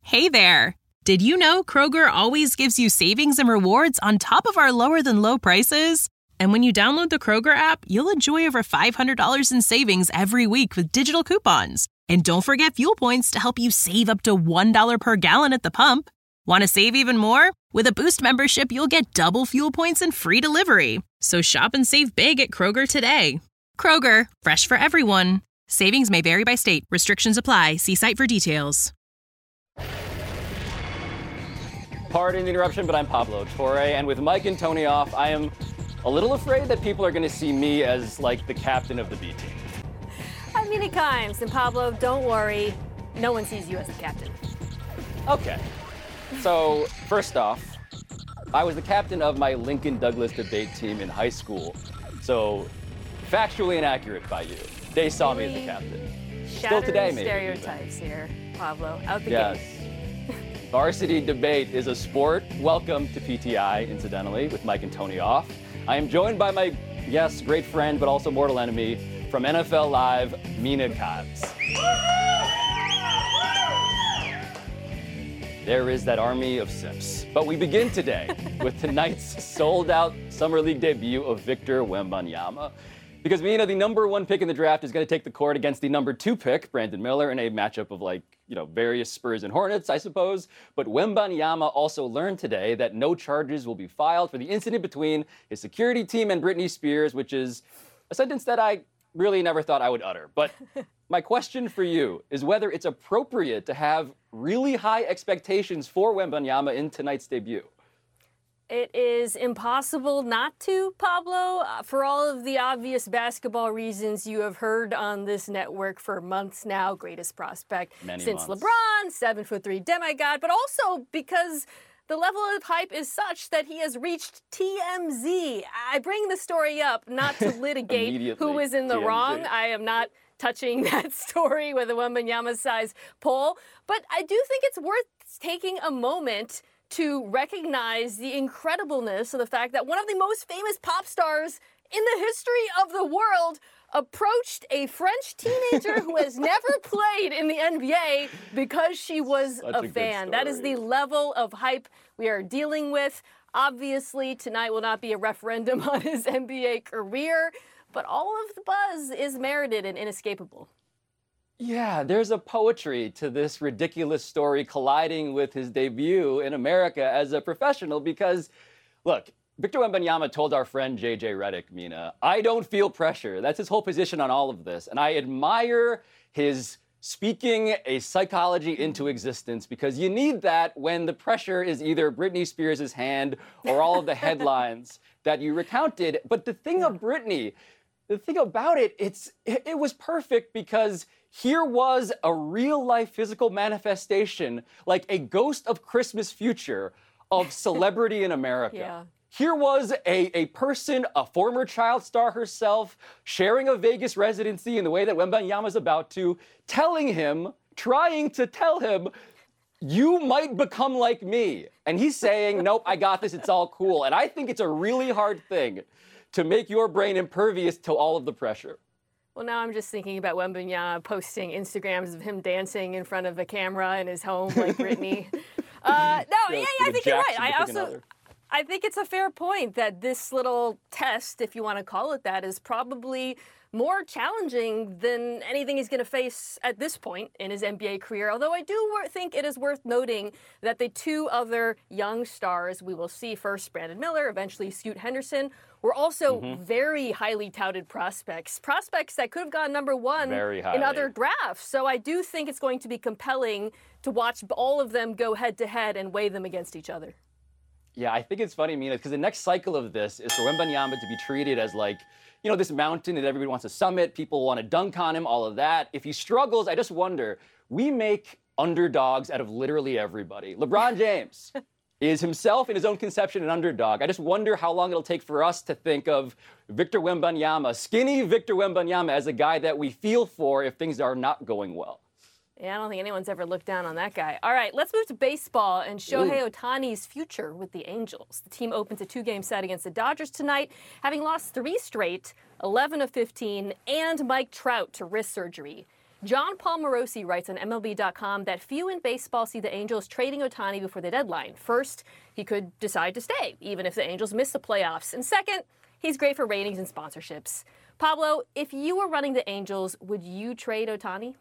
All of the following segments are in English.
Hey there! Did you know Kroger always gives you savings and rewards on top of our lower-than-low prices? And when you download the Kroger app, you'll enjoy over $500 in savings every week with digital coupons. And don't forget fuel points to help you save up to $1 per gallon at the pump. Want to save even more? With a Boost membership, you'll get double fuel points and free delivery. So shop and save big at Kroger today. Kroger, fresh for everyone. Savings may vary by state. Restrictions apply. See site for details. Pardon the interruption, but I'm Pablo Torre, and with Mike and Tony off, I am a little afraid that people are going to see me as, like, the captain of the B team. I'm Mina Kimes, and Pablo, don't worry, no one sees you as the captain. Okay. So, first off, I was the captain of my Lincoln Douglas debate team in high school. So, factually inaccurate by you. They saw me as the captain. Still today, maybe. Stereotypes here, Pablo. Out the Yes. gate. Varsity debate is a sport. Welcome to PTI, incidentally, with Mike and Tony off. I am joined by my, yes, great friend, but also mortal enemy from NFL Live, Mina Kimes. There is that army of simps. But we begin today with tonight's sold-out Summer League debut of Victor Wembanyama. Because, Mina, the number one pick in the draft is going to take the court against the number two pick, Brandon Miller, in a matchup of, various Spurs and Hornets, I suppose. But Wembanyama also learned today that no charges will be filed for the incident between his security team and Britney Spears, which is a sentence that I really never thought I would utter. But my question for you is whether it's appropriate to have really high expectations for Wembanyama in tonight's debut. It is impossible not to, Pablo, for all of the obvious basketball reasons you have heard on this network for months now. Greatest prospect since months. LeBron, 7'3" demigod, but also because the level of hype is such that he has reached TMZ. I bring the story up not to litigate who is in the wrong. I am not touching that story with a Wembanyama-sized poll, but I do think it's worth taking a moment to recognize the incredibleness of the fact that one of the most famous pop stars in the history of the world approached a French teenager who has never played in the NBA because she was a fan. That is the level of hype we are dealing with. Obviously, tonight will not be a referendum on his NBA career, but all of the buzz is merited and inescapable. Yeah, there's a poetry to this ridiculous story colliding with his debut in America as a professional because, look, Victor Wembanyama told our friend JJ Redick, Mina, I don't feel pressure. That's his whole position on all of this. And I admire his speaking a psychology into existence because you need that when the pressure is either Britney Spears' hand or all of the headlines that you recounted. But the thing of Britney, the thing about it, it was perfect because here was a real-life physical manifestation, like a ghost of Christmas future of celebrity in America. Yeah. Here was a person, a former child star herself, sharing a Vegas residency in the way that Wembanyama's about to, telling him, trying to tell him, you might become like me. And he's saying, nope, I got this, it's all cool. And I think it's a really hard thing to make your brain impervious to all of the pressure. Well, now I'm just thinking about Wembanyama posting Instagrams of him dancing in front of a camera in his home like Britney. I think you're right. I think it's a fair point that this little test, if you want to call it that, is probably more challenging than anything he's going to face at this point in his NBA career. Although I do think it is worth noting that the two other young stars we will see, first Brandon Miller, eventually Scoot Henderson, were also very highly touted prospects that could have gone number one in other drafts. So I do think it's going to be compelling to watch all of them go head-to-head and weigh them against each other. Yeah, I think it's funny, Mina, because the next cycle of this is for Wembanyama to be treated as this mountain that everybody wants to summit, people want to dunk on him, all of that. If he struggles, I just wonder, we make underdogs out of literally everybody. LeBron James is himself in his own conception an underdog. I just wonder how long it'll take for us to think of Victor Wembanyama, skinny Victor Wembanyama, as a guy that we feel for if things are not going well. Yeah, I don't think anyone's ever looked down on that guy. All right, let's move to baseball and Shohei Ohtani's future with the Angels. The team opens a 2-game set against the Dodgers tonight, having lost 3 straight, 11 of 15, and Mike Trout to wrist surgery. John Paul Morosi writes on MLB.com that few in baseball see the Angels trading Ohtani before the deadline. First, he could decide to stay, even if the Angels miss the playoffs. And second, he's great for ratings and sponsorships. Pablo, if you were running the Angels, would you trade Ohtani?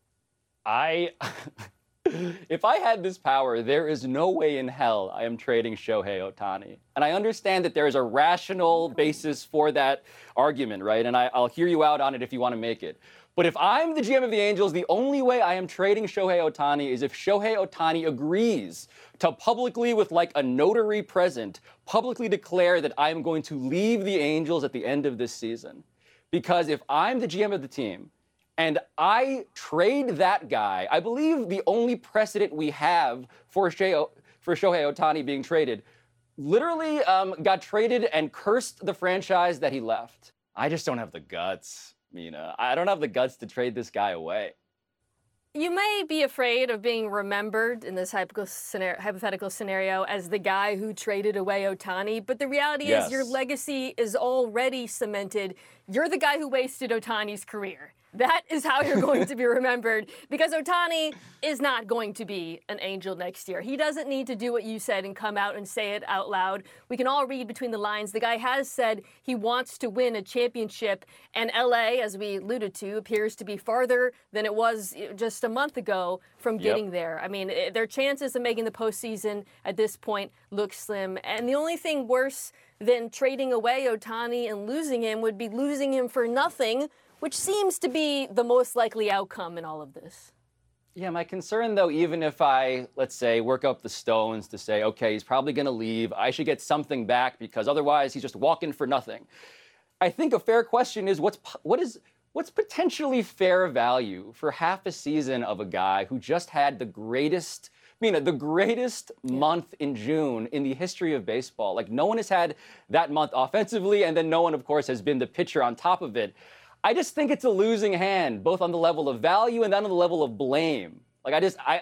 If I had this power, there is no way in hell I am trading Shohei Ohtani. And I understand that there is a rational basis for that argument, right? And I'll hear you out on it if you want to make it. But if I'm the GM of the Angels, the only way I am trading Shohei Ohtani is if Shohei Ohtani agrees to publicly, with like a notary present, publicly declare that I am going to leave the Angels at the end of this season. Because if I'm the GM of the team, and I trade that guy, I believe the only precedent we have for Shohei Ohtani being traded literally got traded and cursed the franchise that he left. I just don't have the guts, Mina. I don't have the guts to trade this guy away. You may be afraid of being remembered in this hypothetical scenario as the guy who traded away Ohtani, but the reality is your legacy is already cemented. You're the guy who wasted Ohtani's career. That is how you're going to be remembered, because Ohtani is not going to be an Angel next year. He doesn't need to do what you said and come out and say it out loud. We can all read between the lines. The guy has said he wants to win a championship, and LA, as we alluded to, appears to be farther than it was just a month ago from getting there. I mean, their chances of making the postseason at this point look slim. And the only thing worse than trading away Ohtani and losing him would be losing him for nothing, which seems to be the most likely outcome in all of this. Yeah, my concern, though, even if I, let's say, work up the stones to say, okay, he's probably going to leave, I should get something back because otherwise he's just walking for nothing. I think a fair question is what's potentially fair value for half a season of a guy who just had the greatest month in June in the history of baseball. Like, no one has had that month offensively, and then no one, of course, has been the pitcher on top of it. I just think it's a losing hand, both on the level of value and then on the level of blame. Like,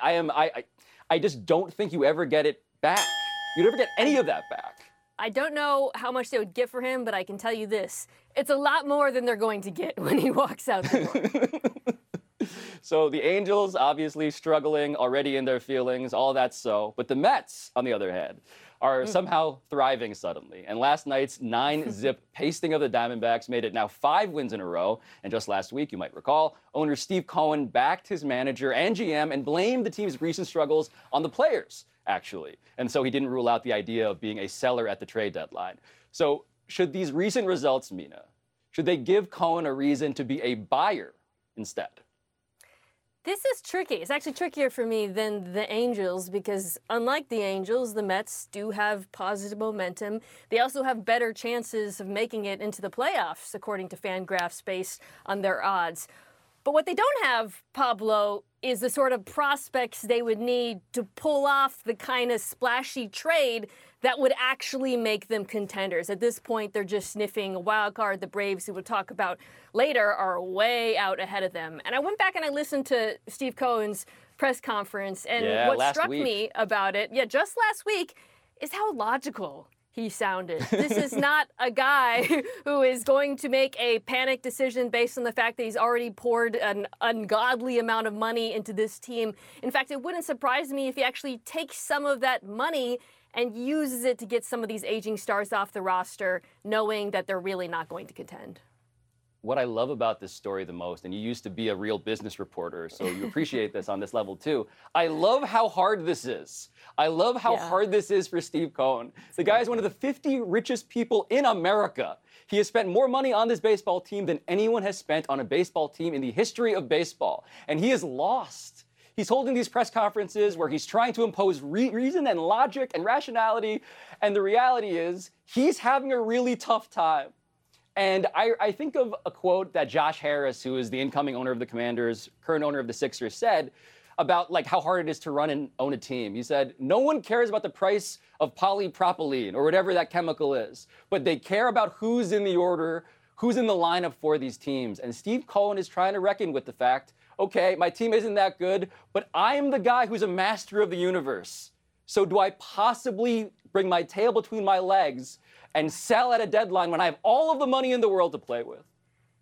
I just don't think you ever get it back. You never get any of that back. I don't know how much they would get for him, but I can tell you this. It's a lot more than they're going to get when he walks out the door. So the Angels obviously struggling already in their feelings, all that so. But the Mets, on the other hand, are somehow thriving suddenly. And last night's 9-zip pasting of the Diamondbacks made it now 5 wins in a row. And just last week, you might recall, owner Steve Cohen backed his manager and GM and blamed the team's recent struggles on the players, actually. And so he didn't rule out the idea of being a seller at the trade deadline. So should these recent results, Mina, should they give Cohen a reason to be a buyer instead? This is tricky. It's actually trickier for me than the Angels because unlike the Angels, the Mets do have positive momentum. They also have better chances of making it into the playoffs, according to Fangraphs, based on their odds. But what they don't have, Pablo, is the sort of prospects they would need to pull off the kind of splashy trade that would actually make them contenders. At this point, they're just sniffing a wild card. The Braves, who we'll talk about later, are way out ahead of them. And I went back and I listened to Steve Cohen's press conference, and what struck me about it, just last week, is how logical he sounded. This is not a guy who is going to make a panic decision based on the fact that he's already poured an ungodly amount of money into this team. In fact, it wouldn't surprise me if he actually takes some of that money and uses it to get some of these aging stars off the roster, knowing that they're really not going to contend. What I love about this story the most, and you used to be a real business reporter, so you appreciate this on this level too. I love how hard this is. I love how hard this is for Steve Cohen. The guy is one of the 50 richest people in America. He has spent more money on this baseball team than anyone has spent on a baseball team in the history of baseball. And he is lost. He's holding these press conferences where he's trying to impose reason and logic and rationality. And the reality is he's having a really tough time. And I think of a quote that Josh Harris, who is the incoming owner of the Commanders, current owner of the Sixers, said about like how hard it is to run and own a team. He said, no one cares about the price of polypropylene or whatever that chemical is, but they care about who's in the order, who's in the lineup for these teams. And Steve Cohen is trying to reckon with the fact, okay, my team isn't that good, but I am the guy who's a master of the universe. So do I possibly bring my tail between my legs and sell at a deadline when I have all of the money in the world to play with?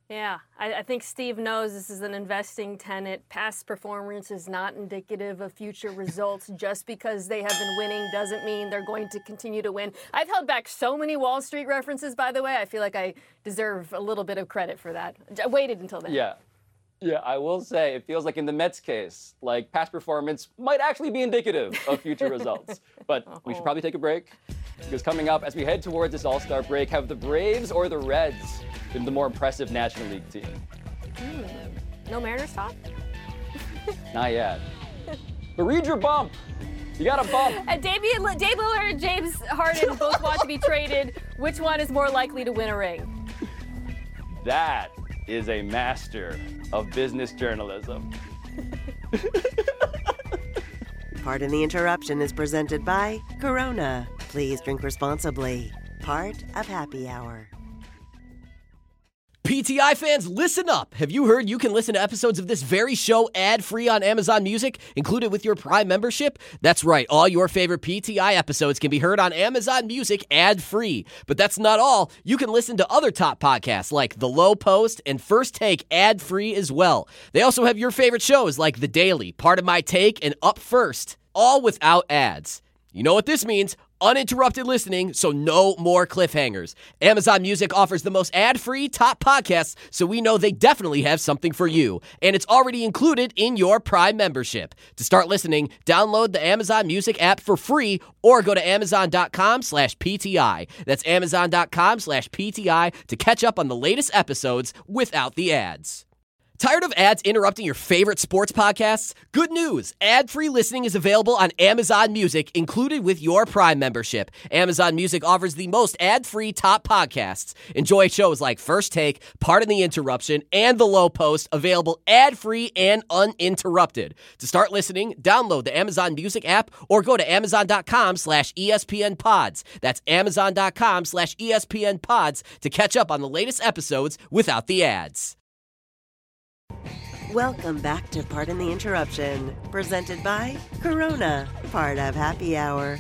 Yeah, I think Steve knows this is an investing tenet. Past performance is not indicative of future results. Just because they have been winning doesn't mean they're going to continue to win. I've held back so many Wall Street references, by the way. I feel like I deserve a little bit of credit for that. I waited until then. Yeah, I will say it feels like in the Mets case, like past performance might actually be indicative of future results. But we should probably take a break, because coming up as we head towards this All-Star break, have the Braves or the Reds been the more impressive National League team? No Mariners talk? Not yet. But read your bump. You got a bump. Dave Lillard and James Harden both want to be traded. Which one is more likely to win a ring? That is a master of business journalism. Pardon the Interruption is presented by Corona. Please drink responsibly. Part of Happy Hour. PTI fans, listen up. Have you heard you can listen to episodes of this very show ad-free on Amazon Music, included with your Prime membership? That's right. All your favorite PTI episodes can be heard on Amazon Music ad-free. But that's not all. You can listen to other top podcasts like The Low Post and First Take ad-free as well. They also have your favorite shows like The Daily, Part of My Take, and Up First, all without ads. You know what this means? Uninterrupted listening, so no more cliffhangers. Amazon Music offers the most ad-free top podcasts, so we know they definitely have something for you. And it's already included in your Prime membership. To start listening, download the Amazon Music app for free or go to amazon.com/PTI. That's amazon.com/PTI to catch up on the latest episodes without the ads. Tired of ads interrupting your favorite sports podcasts? Good news! Ad-free listening is available on Amazon Music, included with your Prime membership. Amazon Music offers the most ad-free top podcasts. Enjoy shows like First Take, Pardon the Interruption, and The Low Post, available ad-free and uninterrupted. To start listening, download the Amazon Music app or go to amazon.com/ESPN Pods. That's amazon.com/ESPN Pods to catch up on the latest episodes without the ads. Welcome back to Pardon the Interruption, presented by Corona, part of Happy Hour.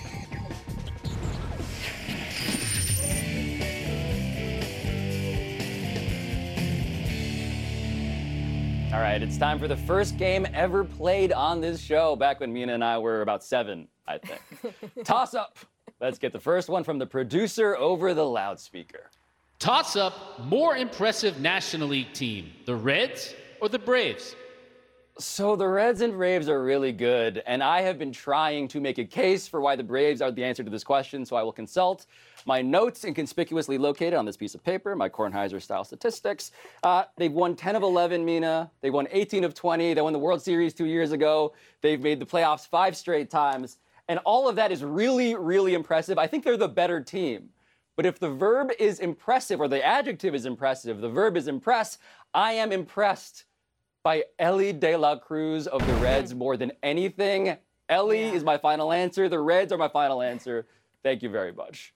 All right, it's time for the first game ever played on this show, back when Mina and I were about 7, I think. Toss up. Let's get the first one from the producer over the loudspeaker. Toss up, more impressive National League team, the Reds or the Braves? So the Reds and Braves are really good, and I have been trying to make a case for why the Braves are the answer to this question, so I will consult my notes inconspicuously located on this piece of paper, my Kornheiser-style statistics. They've won 10 of 11, Mina. They won 18 of 20. They won the World Series 2 years ago. They've made the playoffs 5 straight times, and all of that is really, really impressive. I think they're the better team. But if the verb is impressive, or the adjective is impressive, the verb is impress, I am impressed by Elly De La Cruz of the Reds more than anything. Elly is my final answer. The Reds are my final answer. Thank you very much.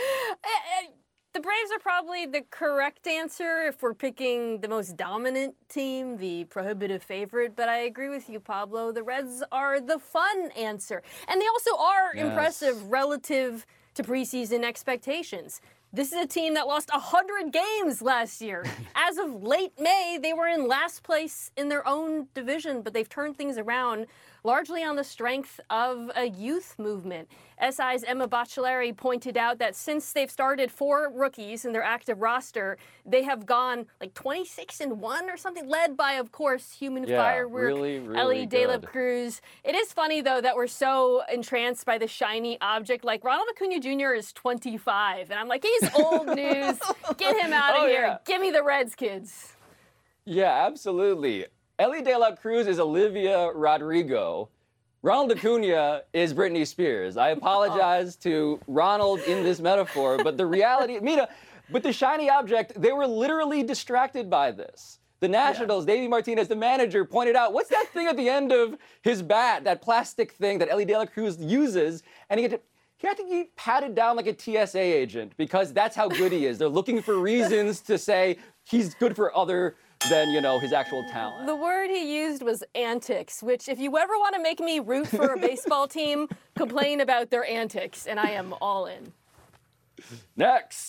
The Braves are probably the correct answer if we're picking the most dominant team, the prohibitive favorite. But I agree with you, Pablo. The Reds are the fun answer. And they also are impressive relative to preseason expectations. This is a team that lost 100 games last year. As of late May, they were in last place in their own division, but they've turned things around largely on the strength of a youth movement. SI's Emma Baccellieri pointed out that since they've started 4 rookies in their active roster, they have gone like 26-1 or something, led by, of course, human firework, really Elly De La Cruz. It is funny, though, that we're so entranced by the shiny object. Like, Ronald Acuna Jr. is 25, and I'm like, he's old news. Get him out of here. Yeah. Give me the Reds, kids. Yeah, absolutely. Elly De La Cruz is Olivia Rodrigo. Ronald Acuna is Britney Spears. I apologize to Ronald in this metaphor, but the reality, Mina, but the shiny object, they were literally distracted by this. The Nationals, Davey Martinez, the manager, pointed out, what's that thing at the end of his bat, that plastic thing that Elly De La Cruz uses? And I think he patted down like a TSA agent because that's how good he is. They're looking for reasons to say he's good for other than, his actual talent. The word he used was antics, which if you ever want to make me root for a baseball team, complain about their antics, and I am all in. Next.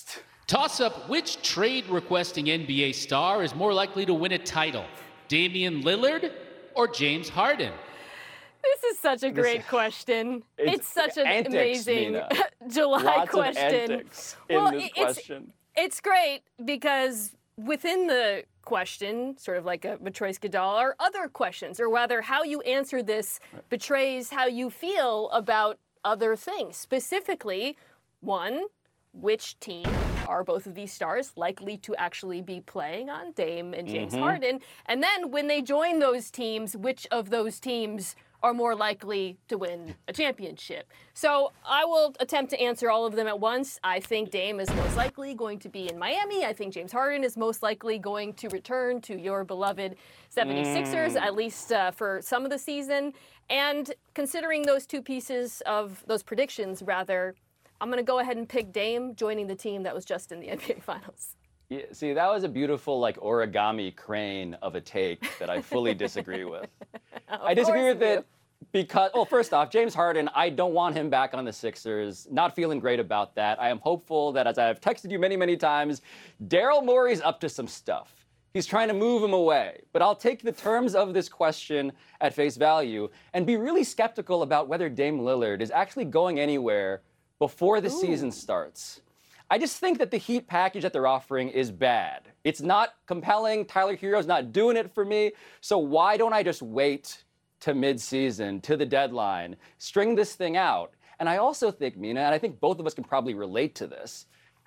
Toss-up, which trade-requesting NBA star is more likely to win a title? Damian Lillard or James Harden? This is such a great question. It's such an amazing July Lots question. Of antics in this question. It's great because within the question, sort of like a Matryoshka doll, are other questions, or rather how you answer this betrays how you feel about other things. Specifically, one, which team are both of these stars likely to actually be playing on, Dame and James Harden? And then when they join those teams, which of those teams are more likely to win a championship? So I will attempt to answer all of them at once. I think Dame is most likely going to be in Miami. I think James Harden is most likely going to return to your beloved 76ers, at least for some of the season. And considering those two pieces of those predictions, rather, I'm going to go ahead and pick Dame joining the team that was just in the NBA Finals. Yeah, see, that was a beautiful, like, origami crane of a take that I fully disagree with. I disagree with it because, well, first off, James Harden, I don't want him back on the Sixers. Not feeling great about that. I am hopeful that, as I have texted you many, many times, Daryl Morey's up to some stuff. He's trying to move him away. But I'll take the terms of this question at face value and be really skeptical about whether Dame Lillard is actually going anywhere before the season starts. I just think that the Heat package that they're offering is bad. It's not compelling. Tyler Hero's not doing it for me. So why don't I just wait to midseason, to the deadline, string this thing out? And I also think, Mina, and I think both of us can probably relate to this,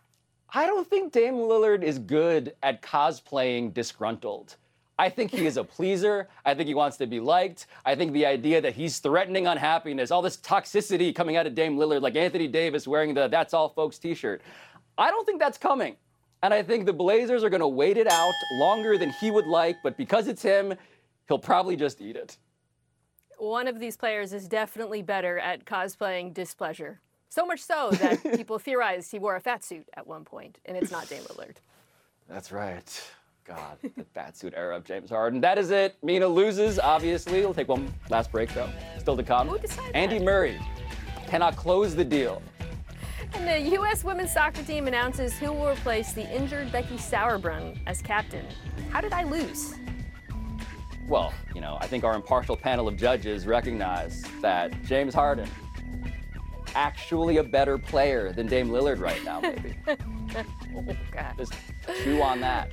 I don't think Dame Lillard is good at cosplaying disgruntled. I think he is a pleaser. I think he wants to be liked. I think the idea that he's threatening unhappiness, all this toxicity coming out of Dame Lillard, like Anthony Davis wearing the That's All Folks t-shirt, I don't think that's coming. And I think the Blazers are going to wait it out longer than he would like, but because it's him, he'll probably just eat it. One of these players is definitely better at cosplaying displeasure. So much so that people theorized he wore a fat suit at one point, and it's not Dame Lillard. That's right. God, the fat suit era of James Harden. That is it. Mina loses, obviously. We'll take one last break, though. Still to come. Who decided Andy that? Murray cannot close the deal. And the U.S. women's soccer team announces who will replace the injured Becky Sauerbrunn as captain. How did I lose? Well, I think our impartial panel of judges recognize that James Harden, actually a better player than Dame Lillard right now, maybe. Oh, God. Just chew on that.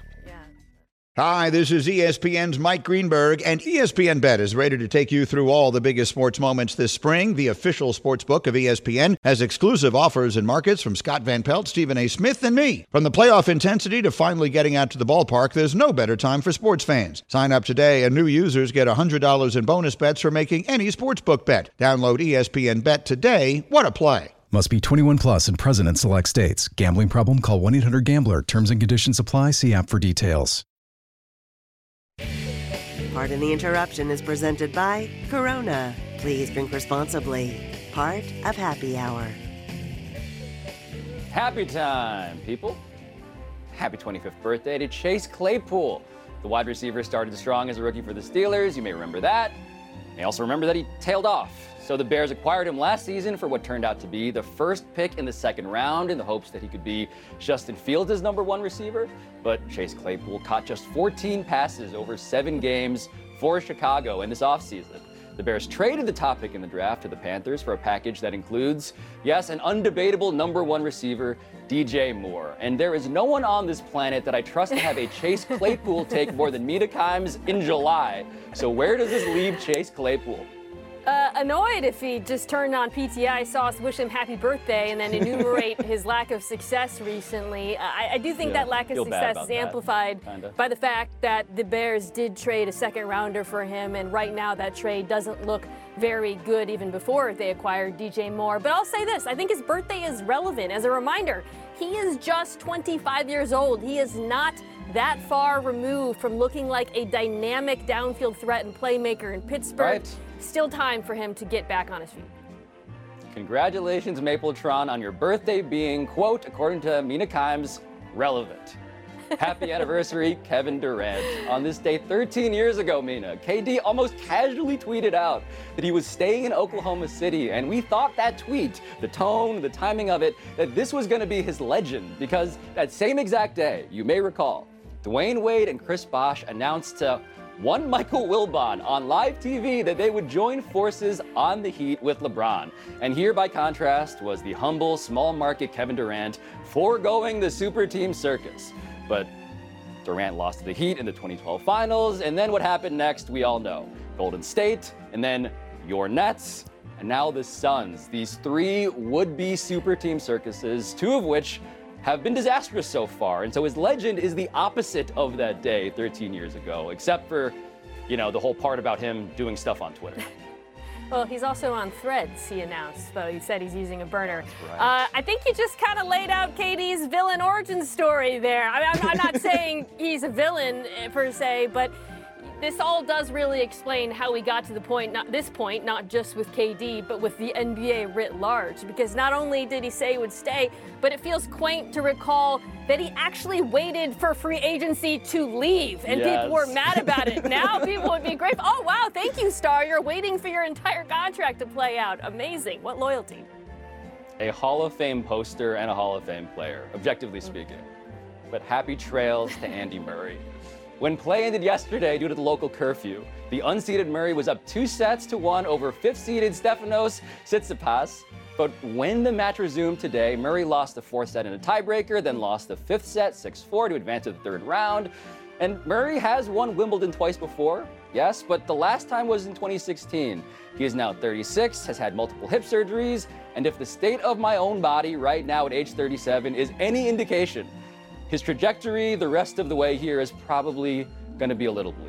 Hi, this is ESPN's Mike Greenberg, and ESPN Bet is ready to take you through all the biggest sports moments this spring. The official sports book of ESPN has exclusive offers and markets from Scott Van Pelt, Stephen A. Smith, and me. From the playoff intensity to finally getting out to the ballpark, there's no better time for sports fans. Sign up today, and new users get $100 in bonus bets for making any sportsbook bet. Download ESPN Bet today. What a play. Must be 21 plus and present in select states. Gambling problem? Call 1-800-GAMBLER. Terms and conditions apply. See app for details. Pardon the Interruption is presented by Corona. Please drink responsibly. Part of Happy Hour. Happy time, people. Happy 25th birthday to Chase Claypool. The wide receiver started strong as a rookie for the Steelers. You may remember that. You may also remember that he tailed off. So the Bears acquired him last season for what turned out to be the first pick in the second round in the hopes that he could be Justin Fields' number one receiver. But Chase Claypool caught just 14 passes over 7 games for Chicago in this offseason. The Bears traded the top pick in the draft to the Panthers for a package that includes, yes, an undebatable number one receiver, DJ Moore. And there is no one on this planet that I trust to have a Chase Claypool take more than Mina Kimes in July. So where does this leave Chase Claypool? Annoyed if he just turned on PTI sauce, wish him happy birthday, and then enumerate his lack of success recently. I do think that lack of success is amplified by the fact that the Bears did trade a second rounder for him, and right now that trade doesn't look very good even before they acquired DJ Moore. But I'll say this, I think his birthday is relevant. As a reminder, he is just 25 years old. He is not that far removed from looking like a dynamic downfield threat and playmaker in Pittsburgh. Right. Still time for him to get back on his feet. Congratulations, Mapletron, on your birthday being, quote, according to Mina Kimes, relevant. Happy anniversary, Kevin Durant. On this day 13 years ago, Mina, KD almost casually tweeted out that he was staying in Oklahoma City, and we thought that tweet, the tone, the timing of it, that this was going to be his legend, because that same exact day, you may recall, Dwayne Wade and Chris Bosh announced to one Michael Wilbon on live TV that they would join forces on the Heat with LeBron. And here, by contrast, was the humble, small-market Kevin Durant foregoing the super team circus. But Durant lost to the Heat in the 2012 finals, and then what happened next, we all know. Golden State, and then your Nets, and now the Suns. These three would-be super team circuses, two of which have been disastrous so far. And so his legend is the opposite of that day 13 years ago, except for, the whole part about him doing stuff on Twitter. Well, he's also on Threads, he announced, though. He said he's using a burner. That's right. I think you just kind of laid out KD's villain origin story there. I'm not saying he's a villain per se, but this all does really explain how we got to this point, not just with KD, but with the NBA writ large. Because not only did he say he would stay, but it feels quaint to recall that he actually waited for free agency to leave. And people were mad about it. Now people would be grateful. Oh, wow, thank you, Star. You're waiting for your entire contract to play out. Amazing. What loyalty. A Hall of Fame poster and a Hall of Fame player, objectively speaking. But happy trails to Andy Murray. When play ended yesterday due to the local curfew, the unseeded Murray was up 2-1 over fifth-seeded Stefanos Tsitsipas. But when the match resumed today, Murray lost the fourth set in a tiebreaker, then lost the fifth set 6-4 to advance to the third round. And Murray has won Wimbledon twice before, yes, but the last time was in 2016. He is now 36, has had multiple hip surgeries, and if the state of my own body right now at age 37 is any indication, his trajectory the rest of the way here is probably going to be a little bleak.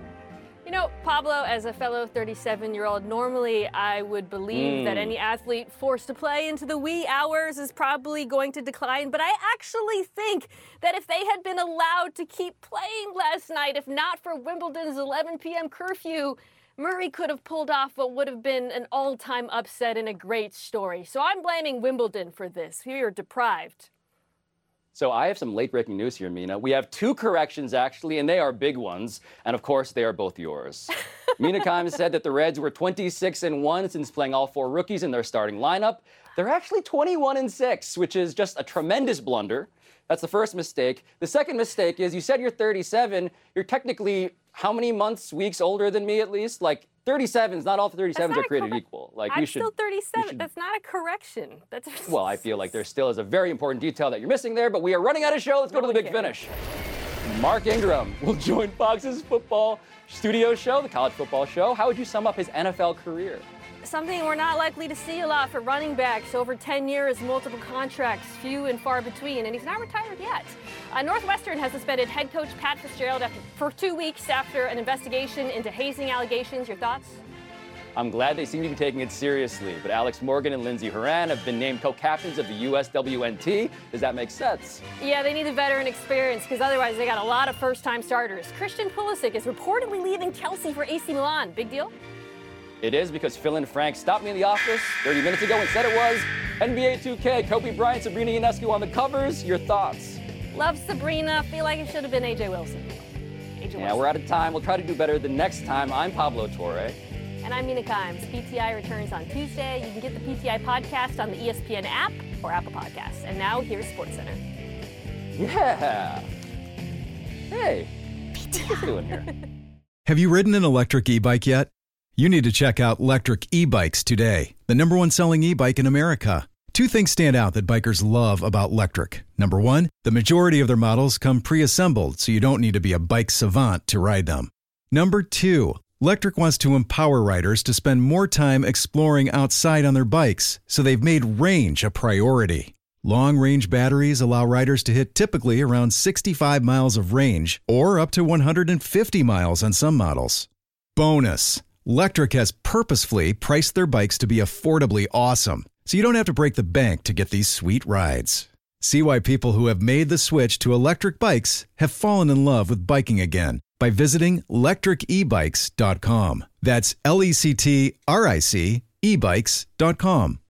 Pablo, as a fellow 37-year-old, normally I would believe that any athlete forced to play into the wee hours is probably going to decline. But I actually think that if they had been allowed to keep playing last night, if not for Wimbledon's 11 p.m. curfew, Murray could have pulled off what would have been an all-time upset and a great story. So I'm blaming Wimbledon for this. We are deprived. So I have some late-breaking news here, Mina. We have two corrections, actually, and they are big ones. And, of course, they are both yours. Mina Kimes said that the Reds were 26-1 since playing all four rookies in their starting lineup. They're actually 21-6, which is just a tremendous blunder. That's the first mistake. The second mistake is you said you're 37. You're technically how many months, weeks older than me, at least? 37s, not all 37s are created equal. I'm still 37. That's not a correction. Well, I feel like there still is a very important detail that you're missing there, but we are running out of show. Let's go to the big finish. Mark Ingram will join Fox's football studio show, the college football show. How would you sum up his NFL career? Something we're not likely to see a lot for running backs. Over 10 years, multiple contracts, few and far between, and he's not retired yet. Northwestern has suspended head coach Pat Fitzgerald for 2 weeks after an investigation into hazing allegations. Your thoughts? I'm glad they seem to be taking it seriously, but Alex Morgan and Lindsey Horan have been named co-captains of the USWNT. Does that make sense? Yeah, they need the veteran experience because otherwise they got a lot of first-time starters. Christian Pulisic is reportedly leaving Chelsea for AC Milan. Big deal? It is because Phil and Frank stopped me in the office 30 minutes ago and said it was NBA 2K, Kobe Bryant, Sabrina Ionescu on the covers. Your thoughts? Love Sabrina. Feel like it should have been AJ Wilson. Yeah, we're out of time. We'll try to do better the next time. I'm Pablo Torre. And I'm Mina Kimes. PTI returns on Tuesday. You can get the PTI podcast on the ESPN app or Apple Podcasts. And now here's SportsCenter. Yeah. Hey, what's he doing here? Have you ridden an electric e-bike yet? You need to check out Lectric E-Bikes today, the #1 selling e-bike in America. Two things stand out that bikers love about Lectric. Number one, the majority of their models come pre-assembled, so you don't need to be a bike savant to ride them. Number two, Lectric wants to empower riders to spend more time exploring outside on their bikes, so they've made range a priority. Long-range batteries allow riders to hit typically around 65 miles of range, or up to 150 miles on some models. Bonus! Lectric has purposefully priced their bikes to be affordably awesome, so you don't have to break the bank to get these sweet rides. See why people who have made the switch to electric bikes have fallen in love with biking again by visiting lectricebikes.com. That's LECTRIC ebikes.com.